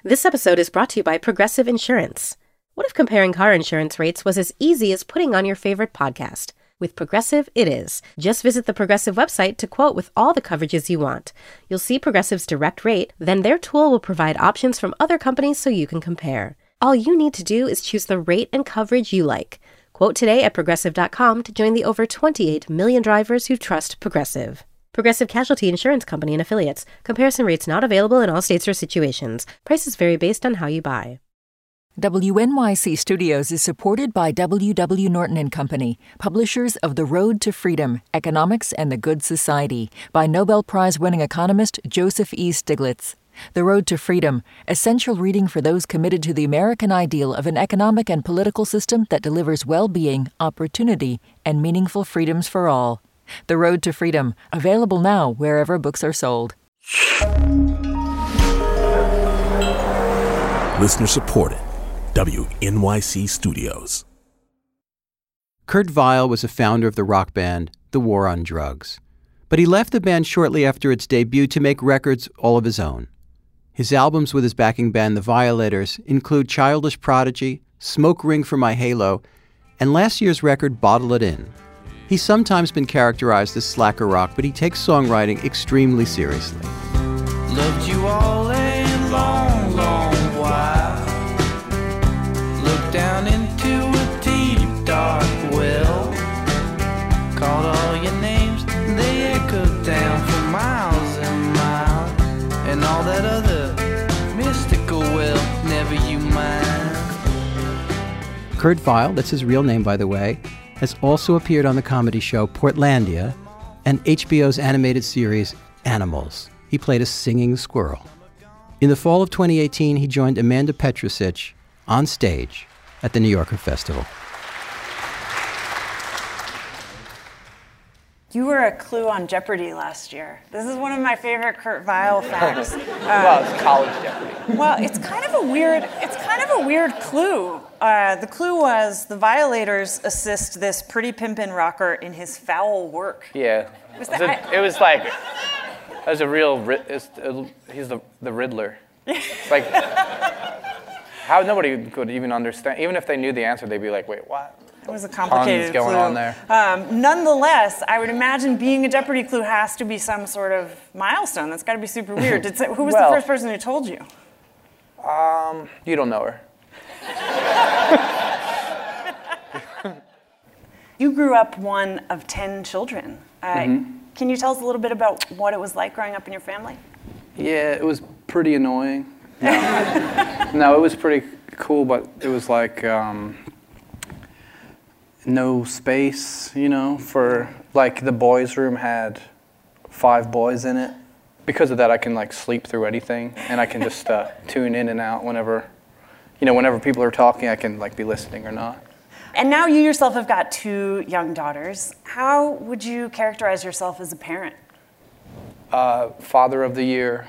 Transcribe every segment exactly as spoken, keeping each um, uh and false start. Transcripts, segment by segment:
This episode is brought to you by Progressive Insurance. What if comparing car insurance rates was as easy as putting on your favorite podcast? With Progressive, it is. Just visit the Progressive website to quote with all the coverages you want. You'll see Progressive's direct rate, then their tool will provide options from other companies so you can compare. All you need to do is choose the rate and coverage you like. Quote today at progressive dot com to join the over twenty-eight million drivers who trust Progressive. Progressive Casualty Insurance Company and Affiliates. Comparison rates not available in all states or situations. Prices vary based on how you buy. W N Y C Studios is supported by W W Norton and Company, publishers of The Road to Freedom, Economics and the Good Society, by Nobel Prize-winning economist Joseph E. Stiglitz. The Road to Freedom, essential reading for those committed to the American ideal of an economic and political system that delivers well-being, opportunity, and meaningful freedoms for all. The Road to Freedom, available now wherever books are sold. Listener supported. W N Y C Studios. Kurt Vile was a founder of the rock band The War on Drugs, but he left the band shortly after its debut to make records all of his own. His albums with his backing band The Violators include Childish Prodigy, Smoke Ring for My Halo, and last year's record Bottle It In. He's sometimes been characterized as slacker rock, but he takes songwriting extremely seriously. Loved you all a long, long while. Looked down into a deep, dark well. Called all your names, they echoed down for miles and miles. And all that other mystical well, never you mind. Kurt Vile, that's his real name by the way, has also appeared on the comedy show Portlandia and H B O's animated series Animals. He played a singing squirrel. In the fall of twenty eighteen, he joined Amanda Petrusich on stage at the New Yorker Festival. You were a clue on Jeopardy last year. This is one of my favorite Kurt Vile facts. Uh, well, it's college Jeopardy. Well, it's kind of a weird, it's kind of a weird clue. Uh, the clue was the Violators assist this pretty pimpin' rocker in his foul work. Yeah. Was it, that, was I, a, it was like, it was a real, it's, it, he's the, the Riddler. It's like, how nobody could even understand, even if they knew the answer, they'd be like, wait, what? It was a complicated Tons going clue. on there. Um, nonetheless, I would imagine being a Jeopardy clue has to be some sort of milestone. That's got to be super weird. Did, who was well, the first person who told you? Um, you don't know her. You grew up one of ten children. Uh, mm-hmm. Can you tell us a little bit about what it was like growing up in your family? Yeah, it was pretty annoying. No, no it was pretty cool, but it was like um, no space, you know, for, like, the boys' room had five boys in it. Because of that, I can, like, sleep through anything, and I can just uh, tune in and out whenever, you know, whenever people are talking, I can, like, be listening or not. And now you yourself have got two young daughters. How would you characterize yourself as a parent? Uh, father of the year.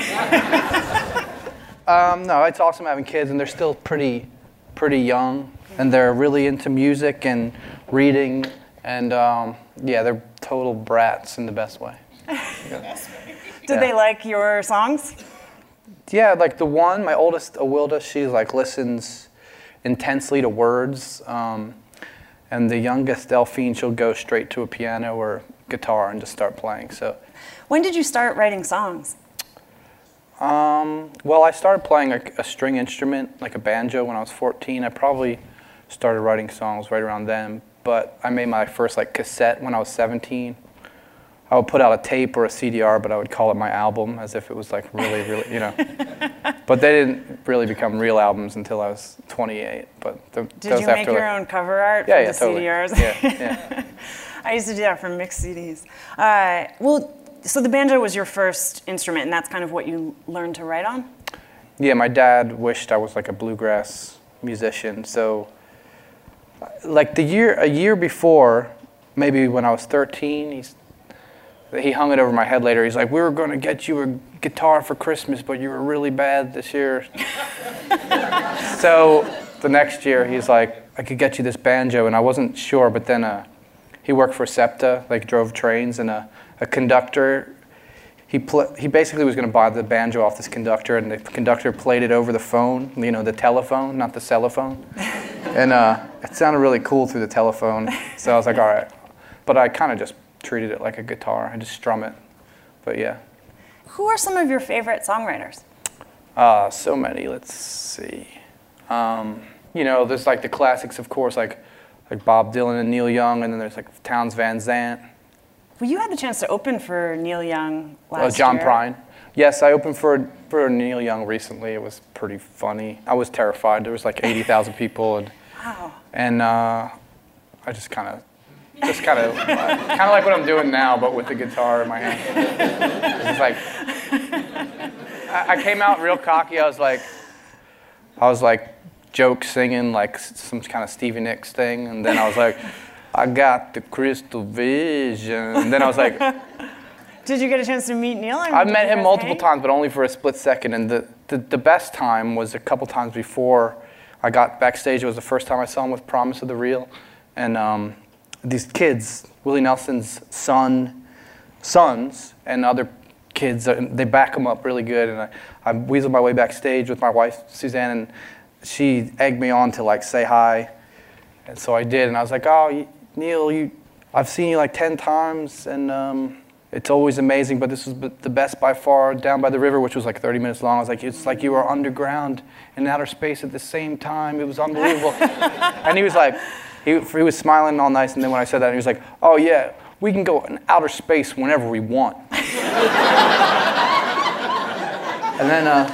um, no, it's awesome having kids, and they're still pretty, pretty young, and they're really into music and reading, and um, yeah, they're total brats in the best way. Yeah. Did yeah. they like your songs? Yeah, like the one, my oldest, Awilda, she like listens intensely to words, um, and the youngest, Delphine, she'll go straight to a piano or guitar and just start playing. So, when did you start writing songs? Um, well, I started playing a, a string instrument, like a banjo, when I was fourteen. I probably started writing songs right around then, but I made my first like cassette when I was seventeen. I would put out a tape or a C D R, but I would call it my album, as if it was like really, really, you know. But they didn't really become real albums until I was twenty-eight. But the, Did you make your like, own cover art yeah, for yeah, the totally. C D Rs? Yeah, yeah. I used to do that for mixed C Ds. Uh, well, so the banjo was your first instrument, and that's kind of what you learned to write on? Yeah, my dad wished I was like a bluegrass musician. So, like the year, a year before, maybe when I was thirteen, he's, he hung it over my head later. He's like, we were going to get you a guitar for Christmas, but you were really bad this year. So the next year, he's like, I could get you this banjo, and I wasn't sure, but then uh, he worked for SEPTA, like drove trains, and a, a conductor, he pl- he basically was going to buy the banjo off this conductor, and the conductor played it over the phone, you know, the telephone, not the cellophone. And uh, it sounded really cool through the telephone, so I was like, all right. But I kind of just treated it like a guitar. I just strum it, but yeah. Who are some of your favorite songwriters? Uh, so many, let's see. Um, you know, there's like the classics, of course, like like Bob Dylan and Neil Young, and then there's like Townes Van Zandt. Well, you had the chance to open for Neil Young last uh, John year. Prine. Yes, I opened for for Neil Young recently. It was pretty funny. I was terrified. There was like eighty thousand people, and wow. and uh, I just kind of, just kind of, kind of like what I'm doing now, but with the guitar in my hand. It's like I, I came out real cocky. I was like, I was like joke singing like some kind of Stevie Nicks thing, and then I was like, I got the crystal vision, and then I was like. Did you get a chance to meet Neil? I've met him multiple hang? times, but only for a split second. And the, the, the best time was a couple times before I got backstage. It was the first time I saw him with Promise of the Real. And um, these kids, Willie Nelson's son, sons, and other kids, uh, they back him up really good. And I, I weaseled my way backstage with my wife, Suzanne, and she egged me on to like say hi. And so I did, and I was like, oh, you, Neil, you, I've seen you like ten times, and um, it's always amazing, but this was the best by far, Down by the River, which was like thirty minutes long. I was like, it's like you were underground and outer space at the same time. It was unbelievable. And he was like, he, he was smiling all nice, and then when I said that, he was like, oh yeah, we can go in outer space whenever we want. And then, uh,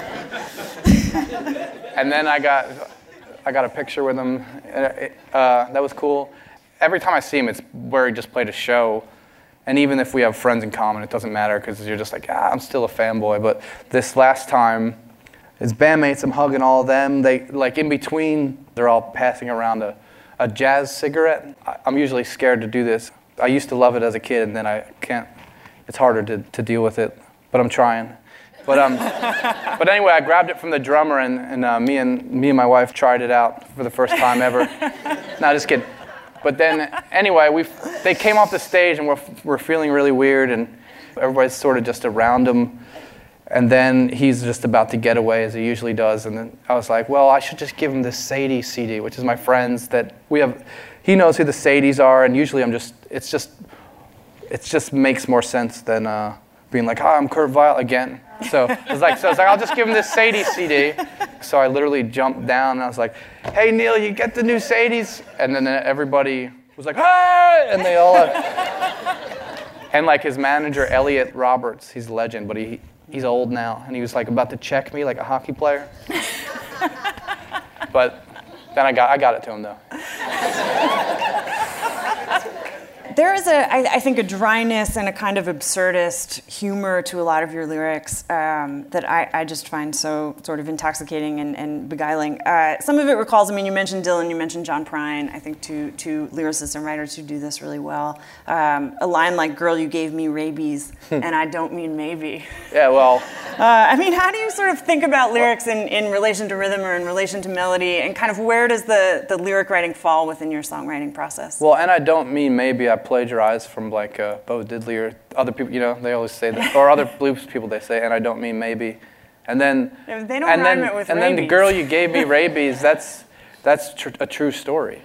and then I got, I got a picture with him. Uh, that was cool. Every time I see him, it's where he just played a show. And even if we have friends in common, it doesn't matter because you're just like, ah, I'm still a fanboy. But this last time, his bandmates, I'm hugging all of them. They, like in between, they're all passing around a, a jazz cigarette. I, I'm usually scared to do this. I used to love it as a kid, and then I can't, it's harder to, to deal with it, but I'm trying. But um, but anyway, I grabbed it from the drummer, and, and uh, me and me and my wife tried it out for the first time ever. No, just kidding. But then, anyway, we they came off the stage, and we're, we're feeling really weird, and everybody's sort of just around him. And then he's just about to get away, as he usually does. And then I was like, well, I should just give him this Sadie C D, which is my friends that we have. He knows who the Sadies are, and usually I'm just, it's just, it just makes more sense than uh, being like, hi, I'm Kurt Vile again. So I was like, so I was like, I'll just give him this Sadie C D. So I literally jumped down and I was like, hey Neil, you get the new Sadies? And then everybody was like, hey! And they all, uh, and like his manager, Elliot Roberts, he's a legend, but he he's old now. And he was like about to check me like a hockey player. But then I got I got it to him though. There is, a, I, I think, a dryness and a kind of absurdist humor to a lot of your lyrics um, that I, I just find so sort of intoxicating and, and beguiling. Uh, some of it recalls, I mean, you mentioned Dylan, you mentioned John Prine, I think two, two lyricists and writers who do this really well. Um, a line like, girl, you gave me rabies, and I don't mean maybe. Yeah, well. Uh, I mean, how do you sort of think about lyrics in, in relation to rhythm or in relation to melody, and kind of where does the, the lyric writing fall within your songwriting process? Well, and I don't mean maybe, I plagiarized from like uh, Bo Diddley or other people, you know, they always say that, or other blues people they say, and I don't mean maybe. And then, they don't and rhyme then, it with and rabies. then the girl you gave me rabies, that's that's tr- a true story.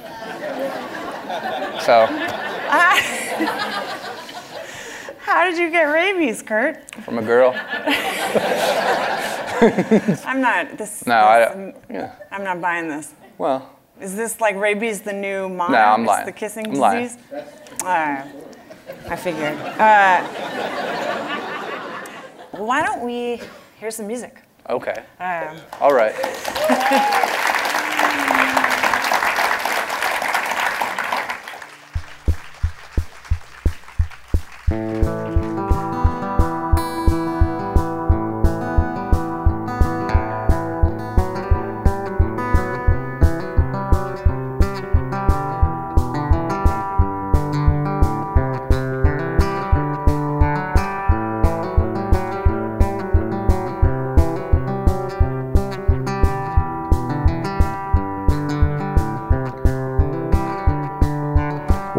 So. How did you get rabies, Kurt? From a girl. I'm not, this, No, this, I don't, yeah. I'm not buying this. Well. Is this like rabies the new mono? No, I'm lying. It's the kissing I'm disease? lying. All right. I figured. Uh, why don't we hear some music? Okay. Um, All right.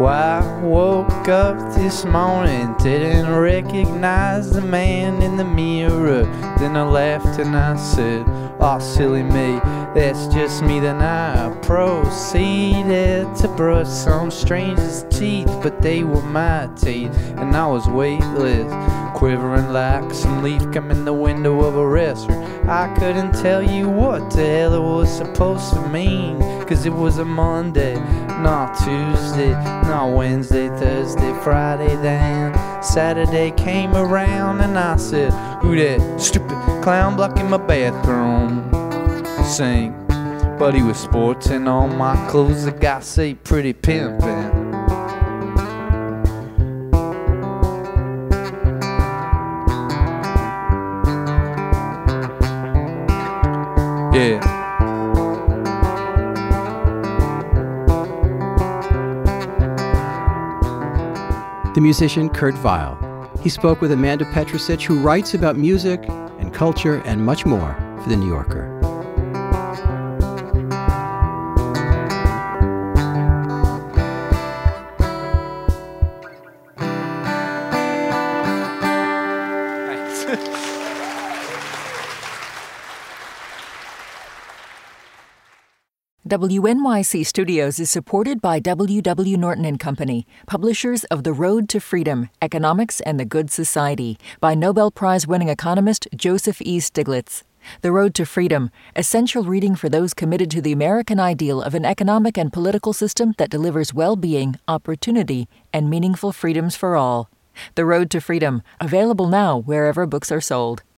Well, I woke up this morning, didn't recognize the man in the mirror. Then I laughed and I said, "Aw, silly me, that's just me." Then I proceeded to brush some stranger's teeth, but they were my teeth, and I was weightless, quivering like some leaf coming the window of a restaurant. I couldn't tell you what the hell it was supposed to mean, cause it was a Monday, not Tuesday, not Wednesday, Thursday, Friday. Then Saturday came around and I said, "Who that stupid clown blocking my bathroom sink?" But he was sporting all my clothes, the guy say pretty pimpin'. Yeah. The musician Kurt Vile. He spoke with Amanda Petrusich, who writes about music and culture and much more for The New Yorker. W N Y C Studios is supported by W W. Norton and Company, publishers of The Road to Freedom, Economics and the Good Society, by Nobel Prize-winning economist Joseph E. Stiglitz. The Road to Freedom, essential reading for those committed to the American ideal of an economic and political system that delivers well-being, opportunity, and meaningful freedoms for all. The Road to Freedom, available now wherever books are sold.